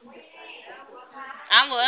Alô?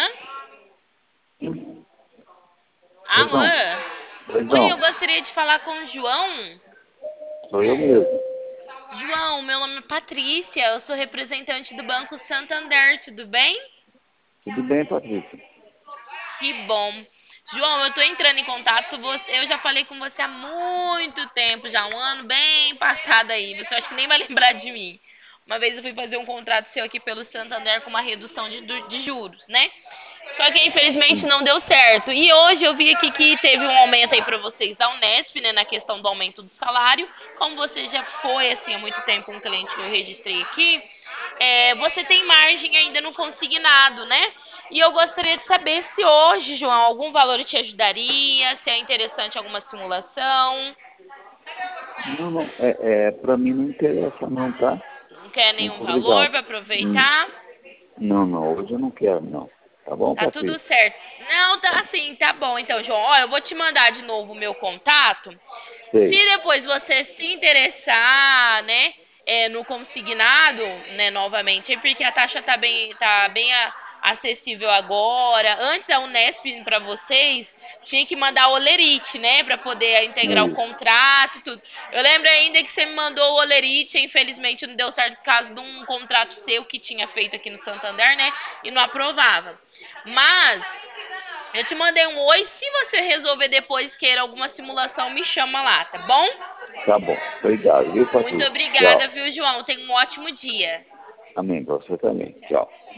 Pois não, Alô? pois Oi, eu não, gostaria de falar com o João. sou eu mesmo. João, meu nome é Patrícia, eu sou representante do Banco Santander, tudo bem? Tudo bem, Patrícia? Que bom. João, eu tô entrando em contato, eu já falei com você há muito tempo, já um ano bem passado aí. Você acha que nem vai lembrar de mim. Uma vez eu fui fazer um contrato seu aqui pelo Santander com uma redução de juros, né? Só que infelizmente Sim. não deu certo. E hoje eu vi aqui que teve um aumento aí para vocês da Unesp, né, na questão do aumento do salário. Como você já foi assim há muito tempo um cliente que eu registrei aqui, você tem margem ainda no consignado, né? E eu gostaria de saber se hoje, João, algum valor te ajudaria, se é interessante alguma simulação. Não, não, pra mim não interessa não, tá? Não quer nenhum Muito valor obrigado. para Hum, aproveitar? Não, não, hoje eu não quero, não. Tá bom, Tá tudo Patrícia? certo. Não, Tá tá bom. assim, tá bom. Então, João, ó, eu vou te mandar de novo o meu contato. Se Sei, depois você se interessar, né, no consignado, né, novamente, é porque a taxa tá bem acessível agora. Antes a Unesp para vocês tinha que mandar o olerite, né, para poder é integrar o isso. contrato e tudo. Eu lembro ainda que você me mandou o olerite, infelizmente não deu certo por causa de um contrato seu que tinha feito aqui no Santander, né, e não aprovava. Mas eu te mandei um oi. Se você resolver depois queira alguma simulação, me chama lá, tá bom? Tá bom. Obrigado, viu, Muito Patrícia? obrigada, Tchau. viu, João? Tenha um ótimo dia. Amém, pra você também. Tchau.